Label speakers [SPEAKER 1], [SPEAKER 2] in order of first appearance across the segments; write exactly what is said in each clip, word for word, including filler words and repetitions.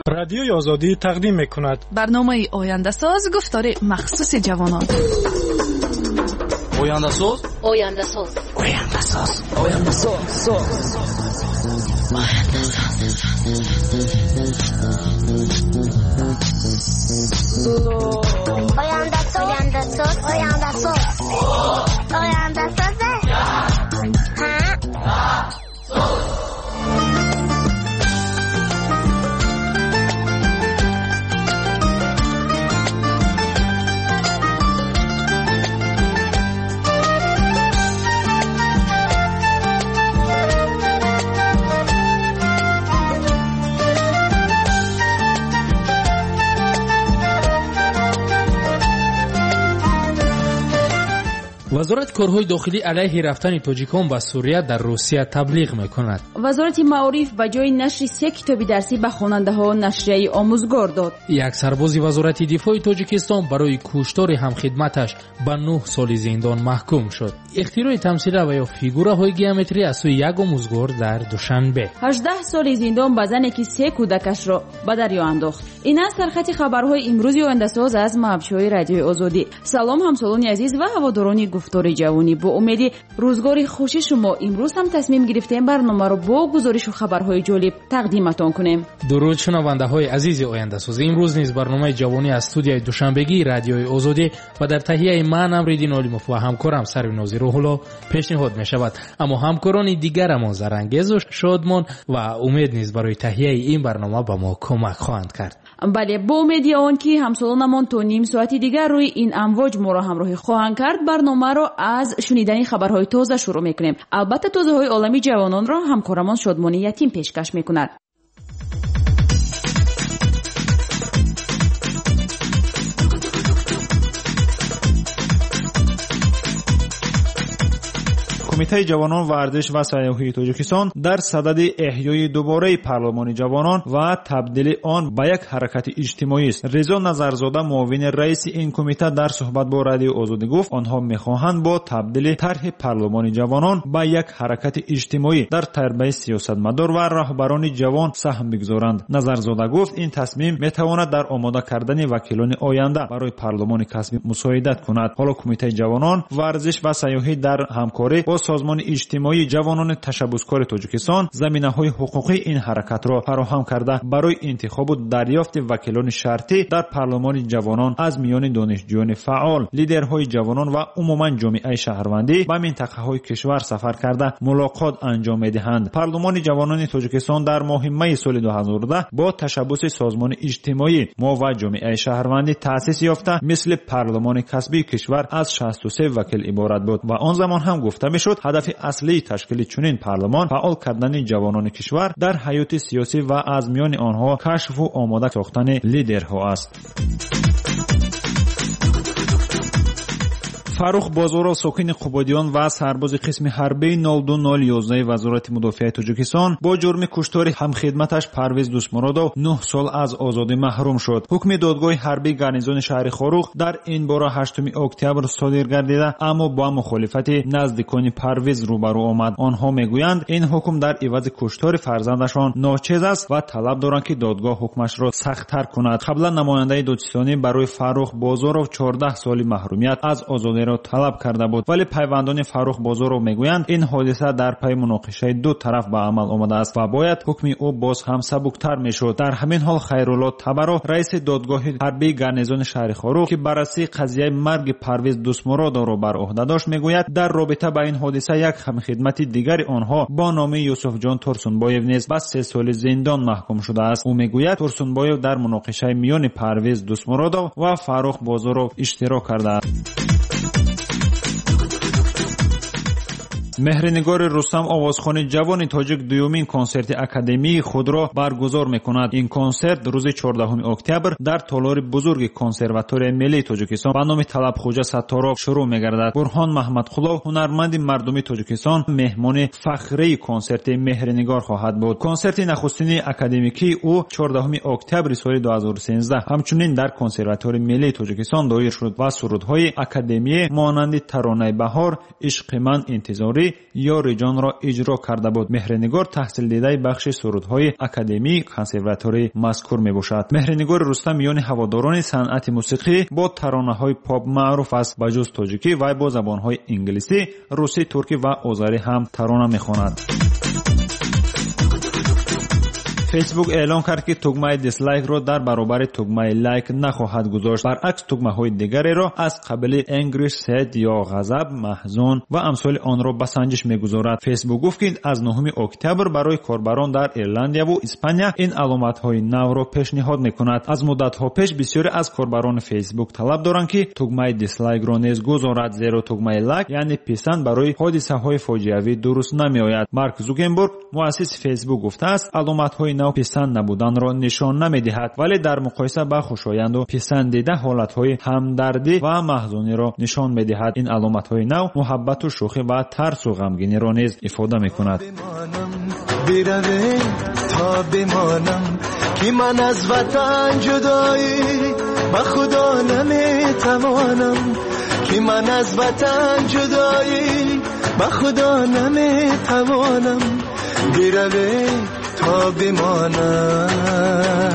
[SPEAKER 1] رادیوی آزادی تقدیم می‌کند
[SPEAKER 2] برنامه آینده ساز گفتار مخصوص جوانان.
[SPEAKER 3] آینده ساز
[SPEAKER 4] آینده ساز
[SPEAKER 3] آینده ساز آینده ساز
[SPEAKER 4] آینده ساز آینده ساز آینده ساز آینده ساز
[SPEAKER 5] وزارت کارهای داخلی علیه رفتن تاجیکان به سوریه در روسیه تبلیغ میکند.
[SPEAKER 6] وزارت معارف به جای نشر سه کتاب درسی به خواننده‌ها نشریه آموزگار داد.
[SPEAKER 5] یک سرباز وزارت دفاع تاجیکستان برای کشتار همخدمتش به نه سال زندان محکوم شد. اختراع تمثیل و یا فیگورهای گیومتری از سوی یک آموزگار در دوشنبه.
[SPEAKER 6] هجده سال زندان به زنی که سه کودکش را به دریا انداخت. این است سرخط خبرهای امروز آینده ساز از مبشوی رادیوی آزادی. سلام همسالان عزیز و هواداران گفتار جوانی، با امید روزگار خوش شما امروز هم تصمیم گرفتیم برنامه رو با گزارش و خبرهای جالب تقدیمتان کنیم.
[SPEAKER 5] درود شنونده های عزیز آینده ساز، امروز نیز برنامه جوانی از استودیوی دوشنبگی رادیوی آزادی و در تهیه من امریدین علیموف و همکارم سرویناز روح الله پیشنهاد می شود. اما همکاران دیگرمان زرانگیز و شادمان و امید نیز برای تهیه این برنامه به ما کمک خواهند کرد.
[SPEAKER 6] بله، با امید آن که همسالانمان تا نیم ساعتی دیگر روی این امواج ما را همراهی خواهند کرد، برنامه را از شنیدن خبرهای تازه شروع میکنیم. البته تازه های عالمی جوانان را همکارمان شادمانی یتیم پیشکش میکند.
[SPEAKER 7] کمیته جوانان ورزش و سیاحی تاجیکستان در صدد احیای دوباره پارلمان جوانان و تبدیل آن به یک حرکت اجتماعی است. رضا نظرزاده معاون رئیس این کمیته در صحبت با رادیو آزادی گفت آنها میخواهند با تبدیل طرح پارلمان جوانان به یک حرکت اجتماعی در تربیت سیاستمدار و رهبران جوان سهم بگذارند. نظرزاده گفت این تصمیم میتواند در آماده کردن وکیلان آینده برای پارلمان کسبی مساعدت کند. حالا کمیته جوانان ورزش و سیاحی در همکاری با سازمان اجتماعی جوانان تشبثکار تاجیکستان زمینه‌های حقوقی این حرکت را فراهم کرده برای انتخاب و دریافت وکیلان شرطی در پارلمان جوانان از میان دانشجویان فعال، لیدرهای جوانان و عموما جامعه شهروندی به منطقه‌های کشور سفر کرده ملاقات انجام می‌دهند. پارلمان جوانان تاجیکستان در ماه می سال دو هزار و ده با تشبث سازمان اجتماعی ما و جامعه شهروندی تأسیس یافته مثل پارلمان کسبی کشور از شصت و سه وکیل عبارت بود و آن زمان هم گفته می‌شد هدف اصلی تشکیل چنین پارلمان فعال کردن جوانان کشور در حیات سیاسی و از میان آنها کشف و آماده ساختن لیدرها است. فاروق بازارов ساکن قبادیان و سرباز قسم حربی نود و دو یازده وزارت مدافع تاجیکستان با جرم کشتار همخدمتش پرویز دوستمرادov نه سال از آزادی محروم شد. حکم دادگاه حربی گارنیزون شهر خاروق در این باره هشتم اکتبر صادر گردیده اما با مخالفت نزدیکان پرویز روبرو آمد. آنها میگویند این حکم در عوض کشتار فرزندشان ناچیز است و طلب دارند که دادگاه حکمش را سخت‌تر کند. قبلا نماینده دادستانی برای فاروق بازارov چهارده سال محرومیت از آزادی را طلب کرده بود، ولی پیوندان فاروق بازارov میگویند این حادثه در پی مناقشه دو طرف به عمل آمده است و باید حکم او باز هم سبکتر میشد. در همین حال خیرالله تبرو رئیس دادگاه حربی گارنیزون شهر خاروق که بررسی قضیه مرگ پرویز دوستمرادov را بر عهده داشت میگوید در رابطه با این حادثه یک همخدمت دیگر آنها با نام یوسف جان تورسونبایو نیز به سه سال زندان محکوم شده است. او میگوید تورسونبایو در مناقشه میان پرویز دوستمرادov و فاروق بازارov اشتراک کرده است. مهرنگار رستم آوازخوان جوان تاجیک دومین کنسرت اکادمی خود را برگزار میکند. این کنسرت روز چهاردهم اکتبر در تالار بزرگ کنسرواتوری ملی تاجیکستان به نام طلب خوجا ستارov شروع میگردد. برهان محمدقلو هنرمند مردمی تاجیکستان مهمان فخری کنسرت مهرنگار خواهد بود. کنسرت نخستین اکادمیکی او چهاردهم اکتبر سال دو هزار و سیزده همچنین در کنسرواتوری ملی تاجیکستان دایر شد و سرودهای اکادمی مانند ترانه بهار، عشق من انتظاری دانشگاهی یا رجان را اجرا کرده بود. مهرنگار تحصیل دیده بخش سرودهای اکادمی کنسرواتوری مذکور میباشد. مهرنگار رستم میان هواداران صنعت موسیقی با ترانه‌های پاپ معروف است. به جز تاجیکی وی با زبان‌های انگلیسی، روسی، ترکی و آذری هم ترانه میخواند. فیسبوک اعلام کرد که تگمه دیسلایک را در برابر تگمه لایک نخواهد گذاشت. برعکس تگمه های دیگری را از قبیل انگریش، سد یا غضب، محزون و امثال آن را به سنجش میگذارد. فیسبوک گفت که از نهم اکتبر برای کاربران در ایرلندیا و اسپانیا این علامت های نو را پیشنهاد میکند. از مدت ها پیش بسیاری از کاربران فیسبوک طلب دارند که تگمه دیسلایک را نیز گذارد، زیرا تگمه لایک یعنی پسند برای حادثه های فاجعه‌ای درست نمیآید. مارک زوکربرگ مؤسس فیسبوک گفته است علامت های نو پسند نبودن را نشان نمیدهد، ولی در مقایسه با خوشایند و پسندیده حالت های همدردی و محزونی را نشان میدهد. این علامت های نو محبت و شوخی و ترس و غمگینی را نیز افاده میکند.
[SPEAKER 8] برویم تا بمانم که من از وطن جدایی با خدا نمیتوانم، که من از وطن جدایی با خدا نمیتوانم، برویم تا بمانم.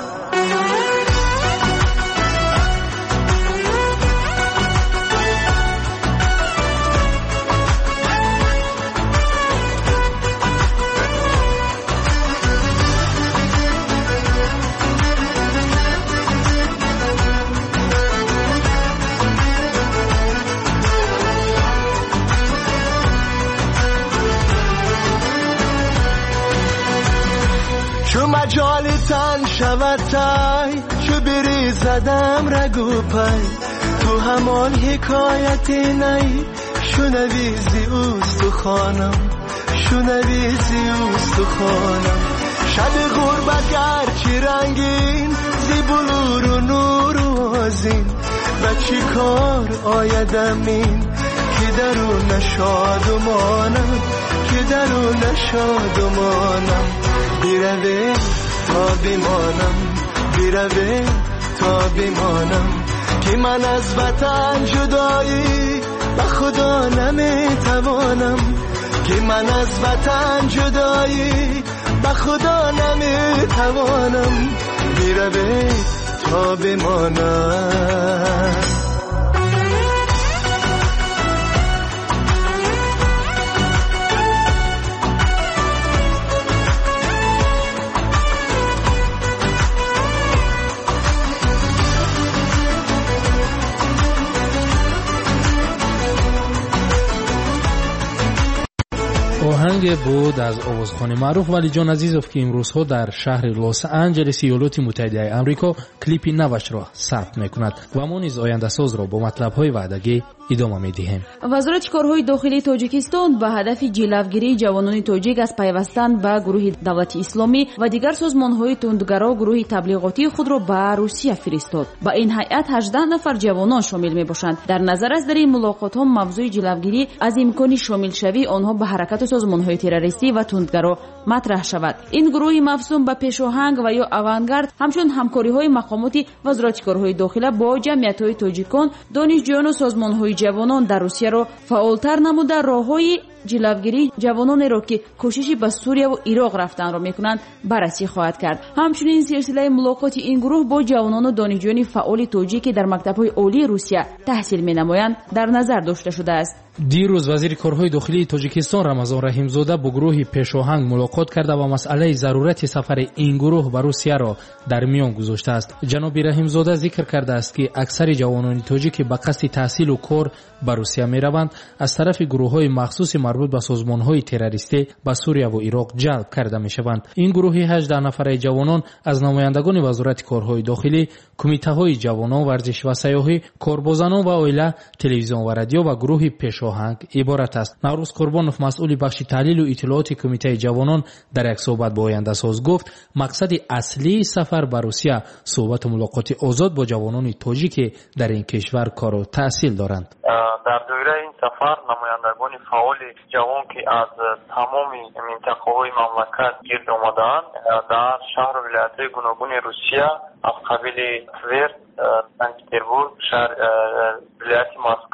[SPEAKER 8] چو مجال تن شود تای، چو بری زدم رگو پای، تو همان حکایتی نی، شنویزی اوست و خانم، شنویزی اوست و خانم. شب غربت گرچی رنگین، زی بلور و نور و آزین، و چی کار آیدم این که درون نشاد و مانم، که درون نشاد و مانم. برویم تا بمانم، برویم تا بمانم، که من از وطن جدایی به خدا نمیتوانم، که من از وطن جدایی به خدا نمیتوانم، برویم تا بمانم.
[SPEAKER 5] آهنگ بود از آوازخوان معروف ولی جان عزیزوف که امروزها در شهر لس آنجلس ایالات متحده آمریکا کلیپی نوش را ثبت میکند و ما نیز آینده ساز را با مطلب‌های وعدگی ادامه میدهیم.
[SPEAKER 6] وزارت کارهای داخلی تاجیکستان به هدف جلوگیری جوانان تاجیک از پیوستن به گروه دولت اسلامی و دیگر سازمان‌های تندگرا گروه تبلیغاتی خود را به روسیه فرستاد. با این هیئت هجده نفر جوانان شامل میباشند. در نظر است در این ملاقات‌ها موضوع جلوگیری از امکان شامل شوی آنها به حرکت سازمان‌های تروریستی و تندگرا مطرح شود. این گروه مفهوم به پیشاهنگ و یا آوانگارد همچون همکاری‌های مقامات وزارت کارهای داخلی با جمعیت‌های تاجیکان، دانشجویان و سازمان‌های جوانان در روسیه را فعالتر نموده راه‌های جلوگیری جوانان را که کوششی به سوریه و عراق رفتن را میکنند بررسی خواهد کرد. همچنین سلسله ملاقات این گروه با جوانان و دانشجویان فعال تاجیک که در مکتب‌های عالی روسیه تحصیل می‌نمایند در نظر داشته شده است.
[SPEAKER 5] دیروز وزیر کارهای داخلی تاجیکستان رمضان رحیمزاده با گروه پیشاهنگ ملاقات کرده و مسئله ضرورت سفر این گروه به روسیه را در میان گذاشته است. جناب رحیمزاده ذکر کرده است که اکثر جوانان تاجیک به قصد تحصیل و کار به روسیه می‌روند از طرف گروه‌های مخصوص مربوط به سازمان‌های تروریستی به سوریه و عراق جلب کرده می‌شوند. این گروه هجده نفره جوانان از نمایندگان وزارت کارهای داخلی، کمیته‌های جوانان، ورزش و سیاحی، کاربازان و عائله، تلویزیون و رادیو و گروه پیشاهنگ عبارت است. نوروز قربانوف مسئول بخش تحلیل و اطلاعات کمیته جوانان در یک صحبت با آینده ساز گفت مقصد اصلی سفر به روسیه صحبت و ملاقات آزاد با جوانان تاجیک در این کشور کار و تحصیل دارند.
[SPEAKER 9] در دوره این سفر نمایندگان فعال جوان که از تمام منطقه‌های مملکت گرد آمدند در شهر و ولایت‌های گوناگون روسیه از قبیل تور، سنت پترزبورگ، شهر ولایت مسکو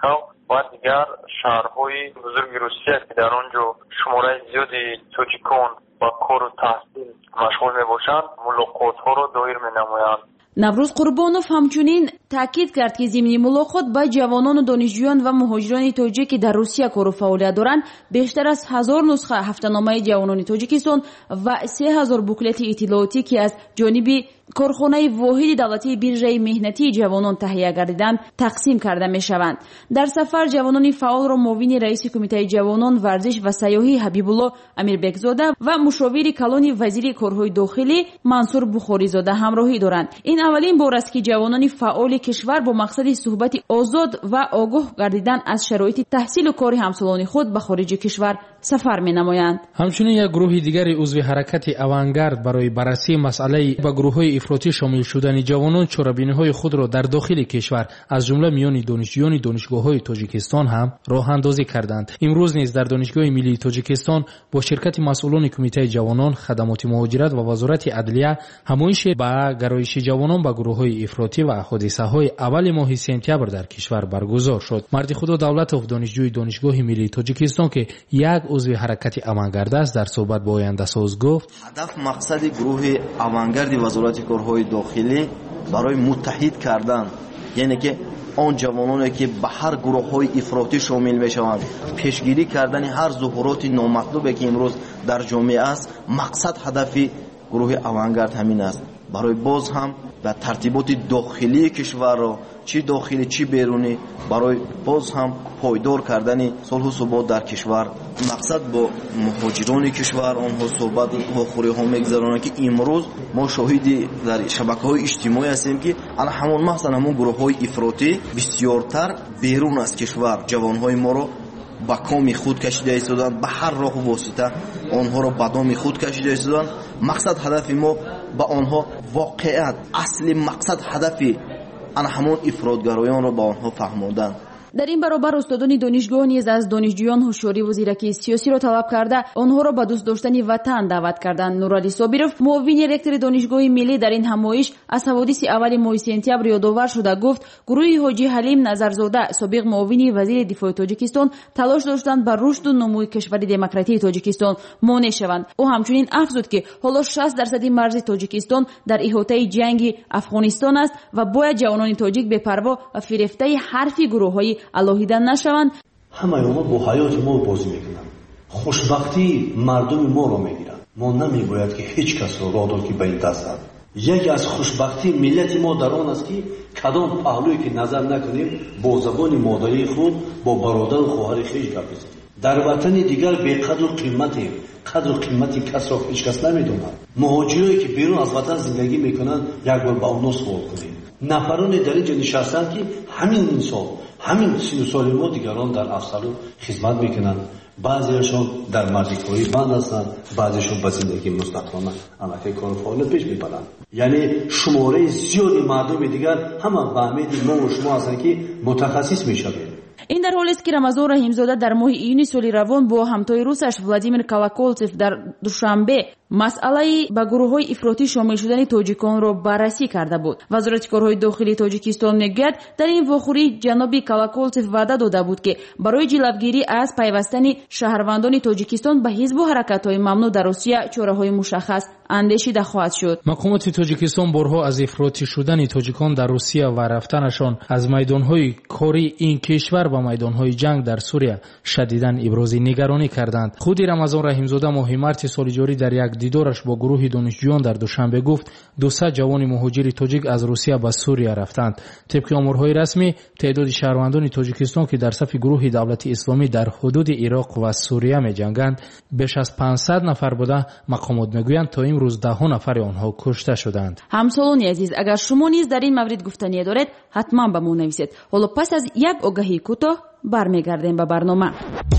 [SPEAKER 9] و دیگر شهرهای بزرگ روسیه که در آنجا شماره زیادی توجیکان با کار و تحصیل مشغول می باشند ملاقات ها را دایر می نمایند.
[SPEAKER 6] наврӯз қурбонов ҳамчунин таъкид кард ки зимни мулоқот ба ҷавонону донишҷӯён ва муҳоҷирони тоҷик ки дар русия кору фаъолият доранд бештар аз ҳазор нусха ҳафтаномаи ҷавонони тоҷикистон ва се ҳазор буклети иттилоотӣ ки аз ҷониби корхонаи воҳиди давлатии биржаи меҳнатии ҷавонон таҳия гардиданд тақсим карда мешаванд. дар сафар ҷавонони фаъолро муовини раиси кумитаи ҷавонон варзиш ва сайёҳӣ ҳабибулло амирбекзода ва мушовири калони вазири корҳои дохилӣ мансур бухоризода ҳамроҳӣ доранд. ин аввалин бор аст ки ҷавонони фаъоли кишвар бо мақсади суҳбати озод ва огоҳ гардидан аз шароити таҳсилу кори ҳамсолони худ ба хориҷи кишвар сафар менамоянд.
[SPEAKER 5] ҳамчунин як гурӯҳи дигари узви ҳаракати авангард барои баррасии масъалаи ба гурӯҳҳои ифротӣ шомил шудани ҷавонон чорабиниҳои худро дар дохили кишвар аз ҷумла миёни донишҷӯёни донишгоҳҳои тоҷикистон ҳам роҳандозӣ карданд. имрӯз низ дар донишгоҳи миллии тоҷикистон бо ширкати масъулони кумитаи ҷавонон, хадамоти муҳоҷират ва вазорати адлия ҳамоиши ба гароиши ҷавонон ба гурӯҳҳои ифротӣ ва ҳодисаҳои аввали моҳи сентябр дар кишвар баргузор шуд. марди худо давлатов донишҷӯи донишгоҳи миллии тоҷикистон ки як узви ҳаракати авангард аст дар суҳбат бо ояндасоз гуфт:
[SPEAKER 10] ҳадаф мақсади гурӯҳи авангарди вазорати корҳои дохилӣ барои муттаҳид кардан, яъне ки он ҷавононе ки ба ҳар гурӯҳҳои ифротӣ шомил мешаванд, пешгирӣ кардани ҳар зуҳуроти номатлубе ки имрӯз дар ҷомеа аст. мақсад ҳадафи гурӯҳи авангард ҳамин аст, барои боз ҳам ба тартиботи дохилии кишварро чӣ дохилӣ чӣ берунӣ барои боз ҳам пойдор кардани сулҳу субот дар кишвар. мақсад бо муҳоҷирони кишвар онҳо суҳбат вохӯриҳо мегзаронанд ки имрӯз мо шоҳиди дар шабакаҳои иҷтимоӣ ҳастем ки ана ҳамон маҳзан ҳамон гурӯҳҳои ифротӣ бисёртар берун аз кишвар ҷавонҳои моро ба коми худ кашида истоданд, ба ҳар роҳу восита онҳоро ба доми худ кашида истоданд. мақсад ҳадафи мо ба онҳо воқеат асли мақсад ҳадафи ана ҳамон ифротгароёнро ба онҳо фаҳмонданд.
[SPEAKER 6] дар ин баробар устодони донишгоҳ низ аз донишҷӯён ҳушёриву зиракии сиёсиро талаб карда онҳоро ба дӯст доштани ватан даъват карданд. нуралӣ собиров, муовини ректори донишгоҳи миллӣ, дар ин ҳамоиш аз ҳаводиси аввали моҳи сентябр ёдовар шуда гуфт: гурӯҳи ҳоҷӣ ҳалим назарзода, собиқ муовини вазири дифоъи тоҷикистон, талош доштанд ба рушду нумӯи кишвари демократии тоҷикистон монеъ шаванд. ӯ ҳамчунин афзуд ки ҳоло шаст дарсади марзи тоҷикистон дар иҳотаи ҷанги афғонистон аст ва бояд ҷавонони тоҷик бепарво ва фирефтаи ҳарфи гурӯҳҳои алоҳида нашаванд.
[SPEAKER 11] ҳамаи онҳо бо ҳаёти мо бозӣ мекунанд, хушбахтии мардуми моро мегиранд. мо намебояд ки ҳеҷ касро роҳ дод ки ба ин даст зад. яке аз хушбахтии миллати мо дар он аст ки кадом паҳлӯе ки назар накунем бо забони модарии худ бо бародару хоҳари хеш гап бизанем. дар ватани дигар беқадру қиматем, қадру қимати касро ҳеҷ кас намедонад. муҳоҷирое ки берун аз ватан зиндагӣ мекунанд, як бор ба онҳо суол кунем. нафароне дар инҷо нишастанд ки ҳамин инсон ҳамин сину соли мо дигарон дар афсалу хизмат мекунанд. баъзеашон дар мардикорӣ банд ҳастанд, баъзеашон ба зиндагии мустақилона амакай кору фаъолият пеш мебаранд. яъне шумораи зиёди мардуми дигар ҳама ба амеди мову шумо ҳастанд ки мутахассис мешавем.
[SPEAKER 6] ин дар ҳолест ки рамазон раҳимзода дар моҳи июни соли равон бо ҳамтои русаш владимир колоколцев дар душанбе масъалаи ба гурӯҳҳои ифротӣ шомил шудани тоҷиконро баррасӣ карда буд. вазорати корҳои дохилии тоҷикистон мегӯяд, дар ин вохӯрӣ ҷаноби колоколцев ваъда дода буд ки барои ҷилавгирӣ аз пайвастани шаҳрвандони тоҷикистон ба ҳизбу ҳаракатҳои мамнӯъ дар русия чораҳои мушаххас андешида хоҳад шуд.
[SPEAKER 5] мақомоти тоҷикистон борҳо аз ифротӣ шудани тоҷикон дар русия ва рафтанашон аз майдонҳои кори ин кишвар ба майдонҳои ҷанг дар сурия шадидан ибрози нигаронӣ карданд. худи рамазон раҳимзода моҳи марти соли ҷорӣ дар як дидораш бо гурӯҳи донишҷӯён дар душанбе гуфт дусад ҷавони муҳоҷири тоҷик аз русия ба сурия рафтанд. тибқи омурҳои расмӣ теъдоди шаҳрвандони тоҷикистон ки дар сафи гурӯҳи давлати исломӣ дар ҳудуди ироқ ва сурия меҷанганд беш аз панҷсад нафар буда, мақомот мегӯянд то имрӯз даҳҳо нафари онҳо кушта шуданд.
[SPEAKER 6] ҳамсолони азиз, агар шумо низ дар ин маврид гуфтание доред, ҳатман ба мо нависед. ҳоло пас аз як огаҳии кӯтоҳ бармегардем ба барнома.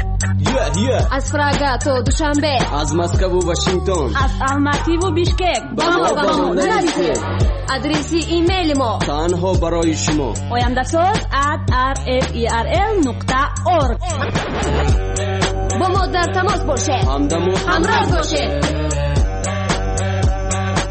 [SPEAKER 12] аз Прага то Душанбе,
[SPEAKER 3] аз Москву Вашингтон,
[SPEAKER 12] аз Алмативу Бишкек ба мо ба мо нависед. адреси имейли мо
[SPEAKER 3] танҳо барои шумо
[SPEAKER 12] oyandasоз at r f e r l нуқта org. бо мо дар тамос бошед,
[SPEAKER 3] ҳамдамо
[SPEAKER 12] ҳамроҳ бошед.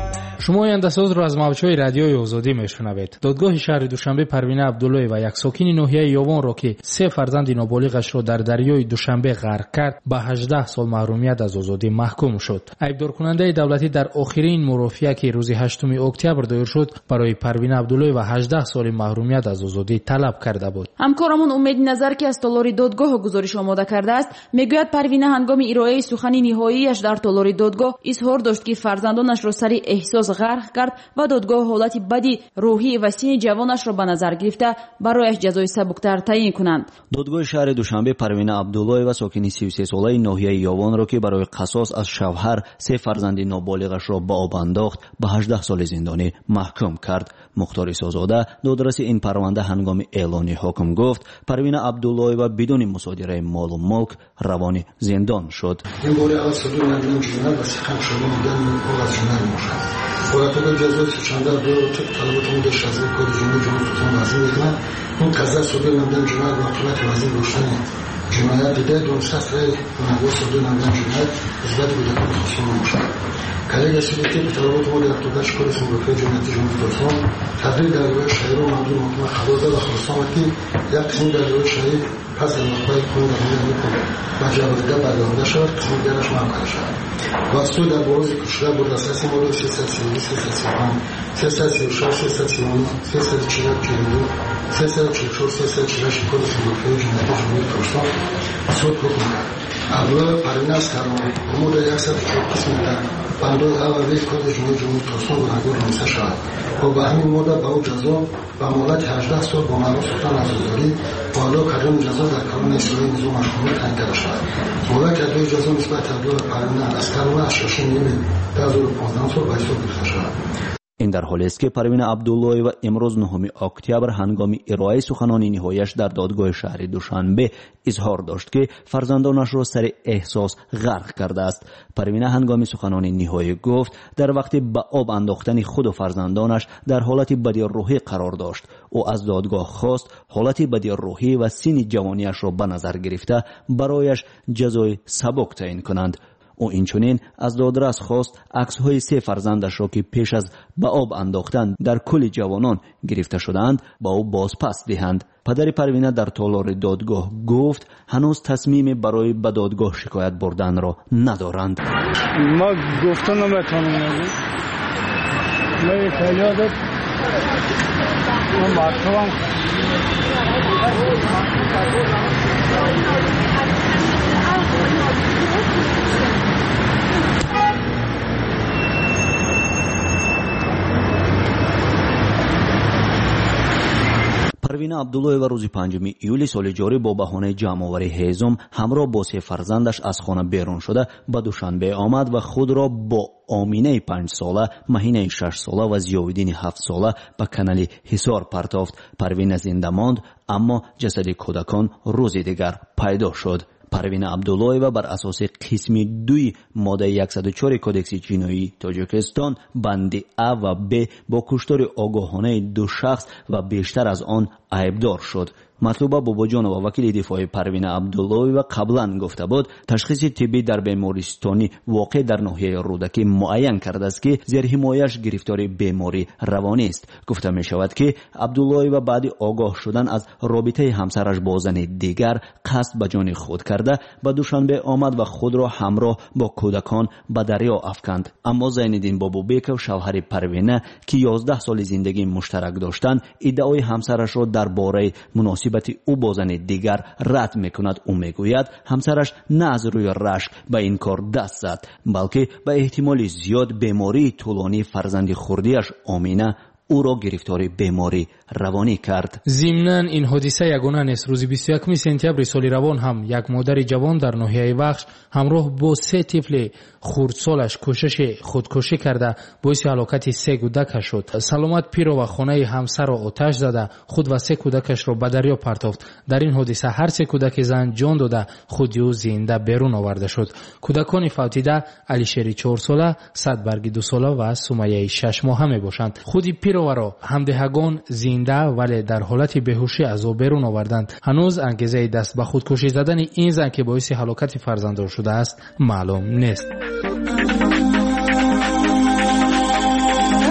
[SPEAKER 5] شما آینده‌ساز را از موج‌های رادیوی آزادی میشنوید. دادگاه شهر دوشنبه پروینه عبداللهی و یک ساکن ناحیه یاوان را که سه فرزند نابالغش را در دریای دوشنبه غرق کرد به هجده سال محرومیت از آزادی محکوم شد. ایبدار کننده دولتی در آخرین مرافعه که روز هشتم اکتبر دایر شد برای پروینه عبداللهی و هجده سال محرومیت از آزادی طلب کرده بود.
[SPEAKER 6] همکارمون امید نظر که از تالار دادگاه گزارش آماده کرده است میگوید پروینه هنگام ارائه سخن نهاییش در تالار دادگاه اظهار داشت که فرزندانش را سر احساس غرق کرد و دادگاه حالت بدی روحی و سن جوانش را به نظر گرفته برایش جزای سبکتر تعیین کنند.
[SPEAKER 13] دادگاه شهر دوشنبه پروینه عبداللهی و ساکن سی و سه ساله ناحیه یاوان را که برای قصاص از شوهر سه فرزند نابالغش را به آب انداخت به هجده سال زندانی محکوم کرد. مختار عیسی‌زاده دادرس این پرونده هنگام اعلان حکم گفت پروینه عبداللهی و بدون مصادره مال و ملک روان زندان شد.
[SPEAKER 14] این باره از صدور ندیم جنرال و سخن شما بودن باز جنرال موشد باید جزای سوچنده دو طلباتمون داشت از این کار جنرال جنرال فتان وزیر میکنن این قضا صدور ندیم جنرال واقعیت وزیر روشن جنایت دیده دونشتست رای نگاه صدور ندیم جنرال ازباد بوده که خواستم موشد کلیگ سیلیتی به طلباتمون در اقتداش کار سنگرفه جنایتی جنرال فتان تدریل در روی شهر و ممدون محکمه خبازده و خواستم که یک قسم در روی شهر پس از مقبل کنه در روی میکنه مجابده برگامده شد قسم دیرش معمل شد واسطو در بروز کشور بود اساسی مورد سیصد و سی و دو، سیصد و سی و پنج، سیصد و سی و شش، سیصد و سی و نه، سیصد و چهل و دو، سیصد و چهل و چهار، سیصد و چهل و شش کد سنگرفه جنایتی جمهوری کشور صد حکم کرد. اول پرینه از کرمان امور یکصد و چهار قسم در بندان اول یک کد جمهوری جمهوری کشور گناهگار رانسته شود و به همین مدت به او جزا و مهلت هجده سال با معروف سلطان عزیزاده و حالا کردن جزا در کانون اسرائیل نظام مشمول تعیین کرده شود. مهلت ادای جزا نسبت عبدالله پرینه از کرمان از شش نیمه دو هزار و پانزده سال به حساب گرفته شود.
[SPEAKER 13] این در حالی است که پروینه عبداللهی و امروز نهم اکتبر هنگام ارائه سخنان نهاییش در دادگاه شهر دوشنبه اظهار داشت که فرزندانش را سر احساس غرق کرده است. پروینه هنگام سخنان نهایی گفت در وقت به آب انداختن خود و فرزندانش در حالت بدی روحی قرار داشت. او از دادگاه خواست حالت بدی روحی و سن جوانیش را به نظر گرفته برایش جزای سبک تعیین کنند. او اینچنین از دادرس خواست عکس‌های سه فرزندش را که پیش از به آب انداختن در کل جوانان گرفته شدند با او بازپس دهند. پدر پروینه در تالار دادگاه گفت هنوز تصمیم برای به دادگاه شکایت بردن را ندارند.
[SPEAKER 15] ما گفتن نمیتونم من فریادت من باطلم
[SPEAKER 13] پروینه عبداللهی و روز پنجم ایولی سال جاری با بهانه جمع‌آوری هیزم همراه با سه فرزندش از خانه بیرون شده به دوشنبه آمد و خود را با آمینه پنج ساله، مهینه شش ساله و زیاودین هفت ساله به کانال حصار پرتافت. پروینه زنده ماند اما جسد کودکان روز دیگر پیدا شد. پروینه عبداللهی و بر اساس قسم دوی ماده صد و چهار کودکس جنایی تاجیکستان بند ا و ب با کشتار آگاهانه دو شخص و بیشتر از آن عیبدار شد. مطلوبه باباجان و وکیل دفاع پروینه عبداللهی و قبلا گفته بود تشخیص طبی در بیمارستانی واقع در ناحیه رودکی معین کرده است که زیر حمایش گرفتار بیماری روانی است. گفته می شود که عبداللهی و بعد آگاه شدن از رابطه همسرش با زن دیگر قصد به جان خود کرده به دوشنبه آمد و خود را همراه با کودکان به دریا افکند. اما زینالدین بابابکov شوهر پروینه که یازده سال زندگی مشترک داشتند ادعای همسرش را درباره مناسب او با زن دیگر رد میکند. او میگوید همسرش نه از روی رشک به این کار دست زد بلکه به احتمال زیاد بیماری طولانی فرزند خردیش آمینه او را گرفتار بیماری روانی کرد.
[SPEAKER 5] ضمناً این حادثه یگانه نیست. روز بیست و یکم سپتامبر سال روان هم یک مادر جوان در ناحیه وخش همراه با سه طفل خردسالش کوشش خودکشی کرده باعث هلاکت سه کودک شد. سلامت پیر و خانه همسر را آتش زده خود و سه کودکش را به دریا پرتافت. در این حادثه هر سه کودک زن جان داده خودی او زنده بیرون آورده شد. کودکان فوتیده علیشری چهار ساله، صدبرگ دو ساله و سمیه شش ماهه می باشند. خودی پیر و همدهگان زنده ولی در حالت بیهوشی از او بیرون آوردند. هنوز انگیزه دست به خودکشی زدن این زن که باعث هلاکت فرزندان شده است معلوم نیست.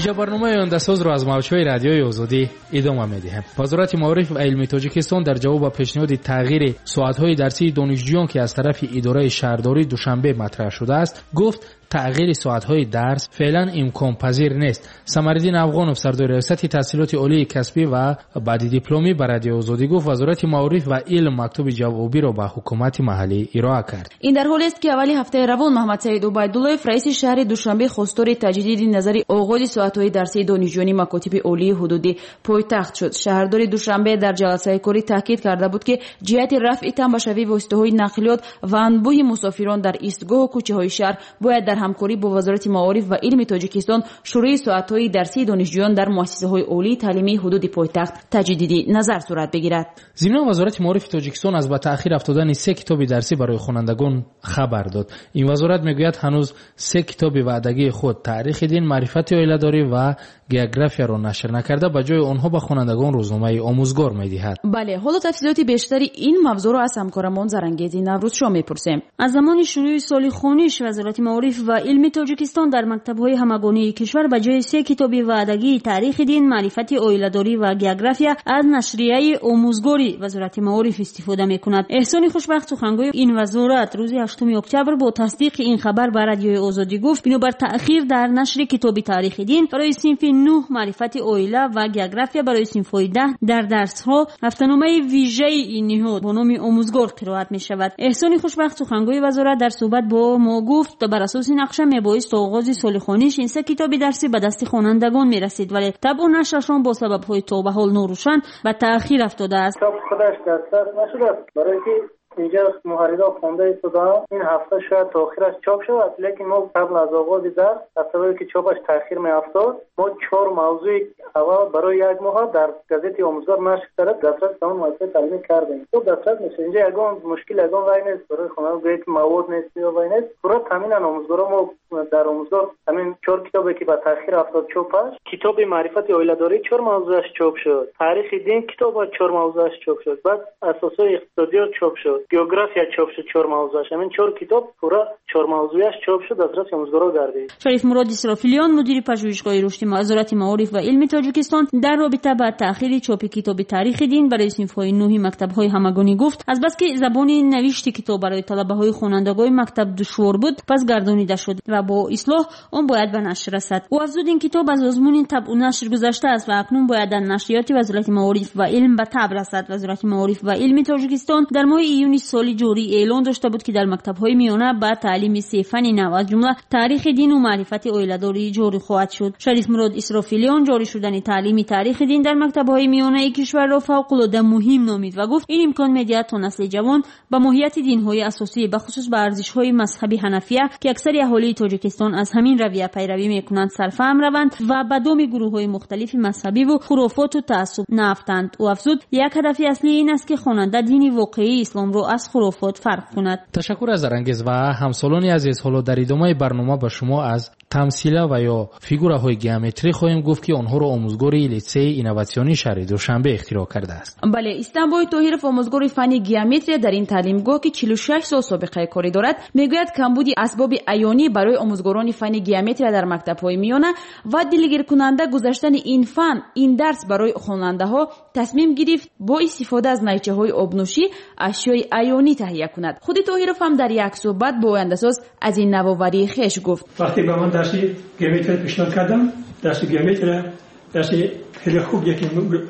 [SPEAKER 5] ویژه برنامه آینده‌ساز را از موج‌های رادیوی آزادی ادامه می‌دهیم. وزارت معارف و علم تاجیکستان در جواب پیشنهاد تغییر ساعت‌های درسی دانشجویان که از طرف اداره شهرداری دوشنبه مطرح شده است، گفت تغییر ساعت‌های درس فعلا امکان پذیر نیست. سمرالدین افغانov سردار ریاست تحصیلات عالی کسبی و بعد دیپلمی بر رادیو آزادی گفت وزارت معارف و علم مکتوب جوابی را به حکومت محلی ارائه کرد.
[SPEAKER 6] این در حالی است که اولی هفته روان محمد سعید عبیدالله رئیس شهر دوشنبه خواستار تجدید نظر آغاز ساعت‌های درسی دانشجویان مکاتب عالی حدودی پایتخت شد. شهردار دوشنبه در جلسه کاری تاکید کرده بود که جهت رفع تنبشوی واسطه‌های نقلیات و انبوه مسافران در ایستگاه و کوچه‌های شهر باید در همکاری با وزارت معارف و علم تاجیکستان شروع ساعت‌های درسی دانشجویان در مؤسسه‌های عالی تعلیمی حدود پایتخت تجدیدی نظر صورت بگیرد.
[SPEAKER 5] ضمن وزارت معارف تاجیکستان از به تأخیر افتادن سه کتاب درسی برای خوانندگان خبر داد. این وزارت میگوید هنوز سه کتاب وعدگی خود تاریخ دین، معرفت عایله‌داری و گئوگرافیا را نشر نکرده، به جای آنها به خوانندگان روزنامه آموزگار می‌دهد.
[SPEAKER 6] بله، حالا تفصیلات بیشتری این موضوع را از همکارمان زرنگیزی نوروز شما می‌پرسیم.
[SPEAKER 12] از زمان شروع سال خوانش وزارت معارف و علم تاجیکستان در مکتب‌های همگانی کشور به جای سه کتاب وعدگی تاریخ دین، معرفت عایله‌داری و گئوگرافیا از نشریه آموزگاری وزارت معارف استفاده می‌کند. احسان خوشبخت سخنگوی این وزارت روز هشتم اکتبر با تصدیق این خبر به رادیوی آزادی گفت بنابر تأخیر در نشر کتاب تاریخ دین برای صنف نه معرفت عایله و گئوگرافیا برای صنف ده در درس‌ها هفته‌نامه ویژه این نهاد با نام آموزگار قرائت می‌شود. احسان خوشبخت سخنگوی وزارت در صحبت با ما گفت بر اساس نقشه میبایست تا آغاز سال خوانش این سه کتاب درسی به دست خوانندگان میرسید، ولی طبع نشرشان با سبب‌های تا به حال ناروشن و تأخیر افتاده است.
[SPEAKER 16] کتاب خودش دستر نشده برای که اینجا محررا خونده ایستادن این هفته شاید تاخیرش چاپ شود، لیکن ما قبل از آغاز درس از سببی که چاپش تاخیر میافتاد ما چهار موضوع اول برای یک ماه در گازت آموزگار نشر کرد دسترس تمام مؤسسه تعلیمی کردیم. تو دسترس میشه اینجا یگان مشکل یگان وای نیست برای خواننده گوید مواد نیست یا وای نیست. پورا تامین آموزگارا ما در آموزگار همین چهار کتابی که با تاخیر افتاد چاپش، کتاب معرفت عایله‌داری چهار موضوعش چاپ شد، تاریخ دین کتاب چهار موضوعش چاپ شد، بعد اساسات اقتصادیات چاپ شد، گئوگرافیا چاپ شد چهار موضوعش. همین چهار کتاب پورا چهار موضوعش چاپ شد دسترس آموزگارا گردید.
[SPEAKER 12] شریف مراد اسرافیلیان مدیر پژوهشگاه رشد وزارت معارف و علم تاجیکستان در رابطه با تأخیر چاپ کتاب تاریخ دین برای صنف‌های نه مکتب‌های همگانی گفت از بس که زبان نوشت کتاب برای طلبه‌های خوانندگان مکتب دشوار بود پس گردانیده شد و با اصلاح آن باید به نشر رسد. او افزود این کتاب از آزمون طبع و نشر گذشته است و اکنون باید در نشریات وزارت معارف و علم به طبع رسد. وزارت معارف و علم تاجیکستان در ماه ایون سال جاری اعلان داشته بود که در مکتب‌های میانه با تعلیم سه فن نو از جمله تاریخ دین و معرفت عایله‌داری جاری خواهد شد. شریف مراد اسرافیلیان جاری شدن تعلیم تاریخ دین در مکتب‌های میانه کشور را فوق‌العاده مهم نامید و گفت این امکان می‌دهد تا نسل جوان با ماهیت دین‌های اساسی به خصوص به ارزش‌های مذهبی حنفیه که اکثر اهالی تاجیکستان از همین رویه پیروی می‌کنند سرفهم روند و به دام گروه‌های مختلف مذهبی و خرافات و تعصب نافتند. او افزود یک هدف اصلی این است که خواننده دین واقعی اسلام را از خرافات فرق کند.
[SPEAKER 5] تشکر از زرنگیز و همسالان عزیز. حالا در ادامه برنامه به شما از تمثیل و یا فیگوراهای گئومتری خواهیم گفت که آنها را آموزگاری لیسه اینواسیونی شهر دوشنبه اختراع کرده است.
[SPEAKER 6] بله، استانبول طاهرов آموزگار فن گئومتری در این تعلیمگاه که چهل و شش سال سابقه کاری دارد میگوید کمبود اسباب عیانی برای آموزگاران فن گئومتری در مکتب‌های میانه و دلگیر کننده گذاشتن این فن این درس برای خواننده‌ها تصمیم گرفت با استفاده از نیچه‌های آبنوشی اشیای عیانی تهیه کند. خود طاهرов هم در یک صحبت با آینده‌ساز از این نوآوری خویش گفت.
[SPEAKER 17] وقتی به من درس گئومتری پیشنهاد کردم، درس گئومتری درس خیلی خوب یکی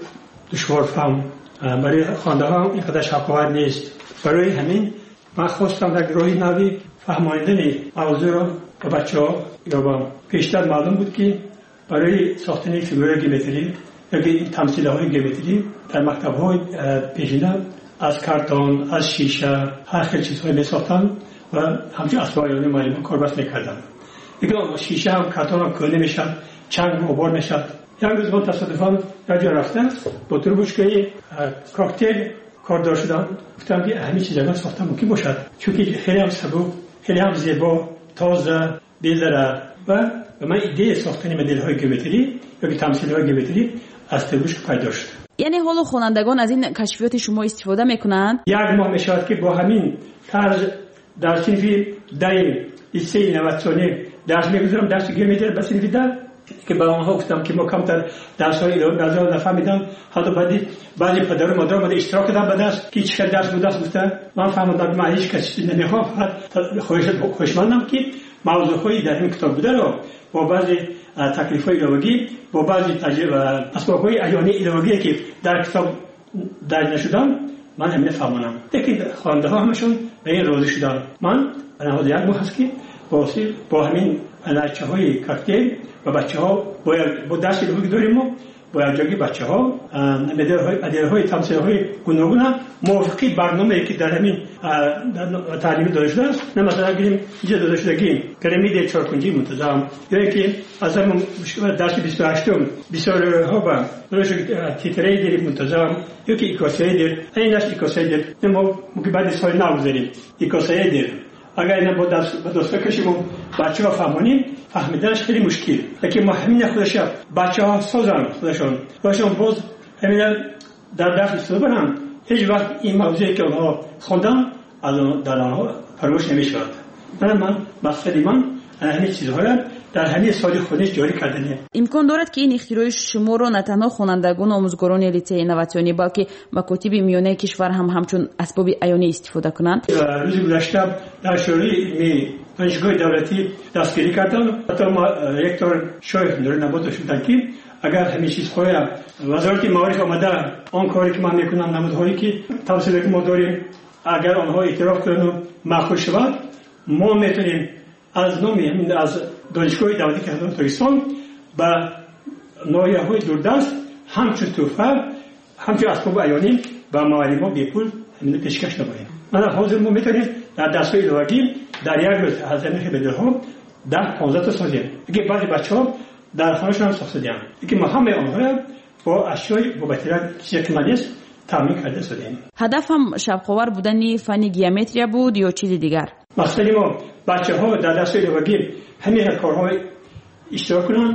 [SPEAKER 17] دشوار فهم برای خواننده‌ها اینقدر شفاف نیست. برای همین من خواستم در گروه نوی فهماندن موضوع را به بچه‌ها یا با پیشتر معلوم بود که برای ساختن فیگورهای گئومتری یا تمثیل‌های گئومتری در مکتب‌های پیشینه از کارتون، از شیشه، هر خیلی چیزهای می‌ساختن و همچنین اسباب عیانی معلم کاربست می‌کردن. دیگه شیشه هم کارتون هم کلی میشد، چنگ و غبار میشد. یک روز من تصادفاً یک جا رفتم با تربوشکای کاکتل کاردار شدم. گفتم که همین چیزا ساختن ممکن باشد چون که خیلی هم سبک، خیلی هم زیبا، تازه، دلدار و من ایده ساختن مدل‌های گئومتری یا تمثیل‌های گئومتری از تربوشک پیدا شد.
[SPEAKER 6] یعنی حالا خوانندگان از این کشفیات شما استفاده میکنند؟
[SPEAKER 17] یک ماه میشود که با همین طرز در صنف دایم لیسه اینواسیونی درس میگذارم، درس گئومتری به صنف ده که به آنها گفتم که ما کمتر درس‌های اداری نفهمیدم. حتی بعدی بعضی پدر و مادر اومده اشتراک کردن به درس که چه درس بوده است گفته من فهمیدم من هیچ کسی نمیخوام، فقط خوشمندم که موضوعی در این کتاب بوده رو با بعضی تکلیف‌های الهی با بعضی اسباب‌های عیانی الهی که در کتاب درج نشدن من همین فهمانم. لیکن خواننده ها همشون به این راضی شدن. من نهاد یک ماه هست که با همین نرچه های کاکتیل و بچه ها با درس الهی داریم و با یکجایی بچه ها مدل های تمثیل های گوناگون موافقی برنامه که در همین تعلیمی داده شده است. نه مثلا گیریم اینجا داده شده گیم پیرامید چهارکنجی منتظم یا اینکه از همون درس بیست و هشتم بسیار ها با تیتره دیر منتظم یا که ایکاسیه دیر این نشت ایکاسیه دیر نمو ممکن بعد سال نو داریم ایکاسیه دیر اگر اینا با دست کشیم و بچه ها فهمانیم فهمیدنش خیلی مشکل. لیکن ما همین خودش بچه ها سازن خودشون خودشون باز همین در درس استفاده کنن. هیچ وقت این موضوعی که آنها خوندن از در آنها فراموش نمیشود. من من مقصد من همین چیزها در همین سال خودش جاری کردنه.
[SPEAKER 6] امکان دارد که این اختراع شما را نه تنها خوانندگان و آموزگاران لیسه اینواسیونی بلکه مکاتب میانه کشور هم همچون اسباب عیانی استفاده کنند.
[SPEAKER 17] روز گذشته در شورای علمی دانشگاه دولتی دستگیری کردن. حتی ما رکتور شایخ نور نبات شدن که اگر همین چیزهای وزارت معارف آمده آن کاری که من میکنم نمودهایی که توصیه که ما داریم اگر آنها اعتراف کنند و معقول شود ما میتونیم از نومی از دانشگاه دولتی که هستند تاجیکستان به ناحیه‌های دوردست همچون توفر همچون اسباب عیانی و معلم ها بی پول همین پیشکش نماییم. من حاضر ما میتونیم در دستگاه الهی در یک روز از همین بدل ها ده پانزده تا سازیم. اگه بعضی بچه ها در خانهشون هم ساخته دیم. اگه ما همه آنها را با اشیای بابتر چیزی نیست تامین کرده سازیم.
[SPEAKER 6] هدف هم شبخوار بودن فن گیومتری بود یا چیزی دیگر؟
[SPEAKER 17] مقصد ما بچه ها در دستگاه الهی همین کارهای اشتراک کنن،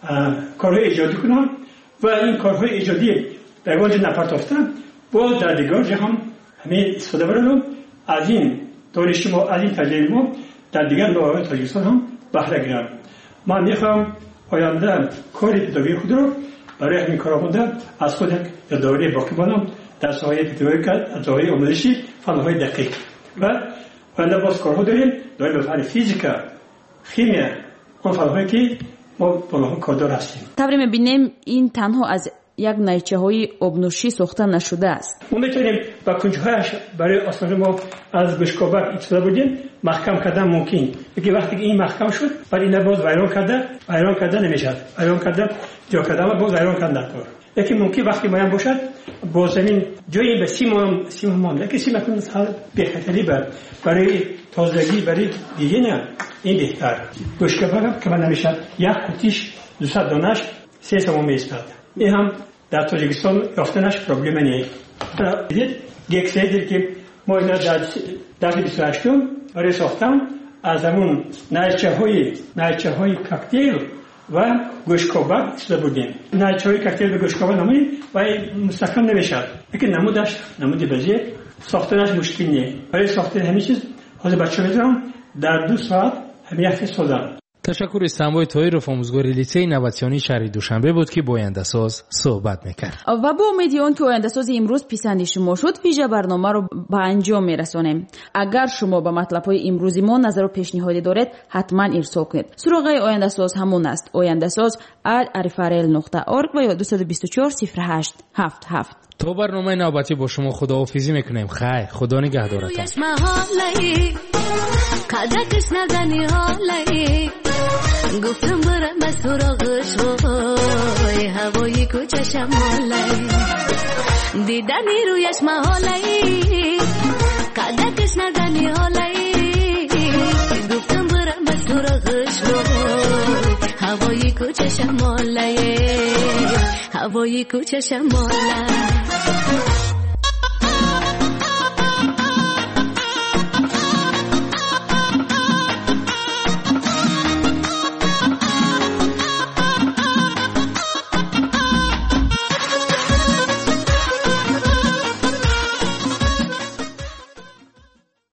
[SPEAKER 17] کارهای ایجادی کنن و این کارهای ایجادی در واجه نپرداختن با در دیگر جهان همین استفاده برن از این دانش ما از این تجربه ما در دیگر نواحی تاجیکستان هم بهره گیرن. من میخوام آینده کار پداگوژی خود رو برای همین کارآمده از خود در دوره باقی مانم در ساحه پداگوژی در ساحه آموزشی فنهای دقیق و آینده باز کارها داریم داریم به فن فیزیکا خیمیا اون فنهایی که ما با اونها کاردار هستیم.
[SPEAKER 6] طبعا میبینیم این تنها از یک نیچه های آبنوشی ساخته نشده است.
[SPEAKER 17] ما میتونیم با کنجهایش برای آسمان ما از گوشکابک استفاده بودیم محکم کردن ممکن. اگه وقتی که این محکم شد بعد این باز ویران کرده ویران کرده نمیشد ویران کرده جا کرده و باز ویران کرده نکار. لیکن ممکن وقتی مایم باشد با زمین جایی به سیم هم سیم هم لیکن سیم کنون بخطری بر برای تازگی برای دیگه نه این بهتر. گوشکابک که من نمیشد یک قطیش دویست دانش سه سوم میستاد. این هم در تاجیکستان یافتنش پروبلم نیست. دیدید یک سیدی که ما اینا در در بیست و هشتم برای ساختن از همون نایچه های نایچه های کاکتیل و گوشکابک استفاده بودیم. نایچه های کاکتیل و گوشکابک نمایی و مستحکم نمیشد. لیکن نمودش نمودی بزی ساختنش مشکل نیست. برای ساختن همین چیز حاضر بچه میذارم در دو ساعت همین یختی سازم.
[SPEAKER 5] تشکر سمبای طاهرов آموزگار لیسه اینواسیونی شهر دوشنبه بود که با آینده ساز صحبت میکرد.
[SPEAKER 6] و با امید آن که آینده ساز امروز پسند شما شد ویژه برنامه رو به انجام میرسونیم. اگر شما به مطلب های امروز ما نظر و پیشنهادی دارید حتما ارسال کنید. سراغ آینده ساز همون است آینده ساز ات arifarel نقطه org و یا دو دو چهار صفر هشت هفت هفت.
[SPEAKER 5] تا برنامه نوبتی با شما خداحافظی میکنیم. خیر خدا نگهدارتان. قدرتش ندانی حالی گفتم برم به سراغش وای هوای کوچه شمالی دیدنی رویش محالی قدرتش ندانی حالی گفتم برم به سراغش وای هوای کوچه شمالی هوای کوچه شمالی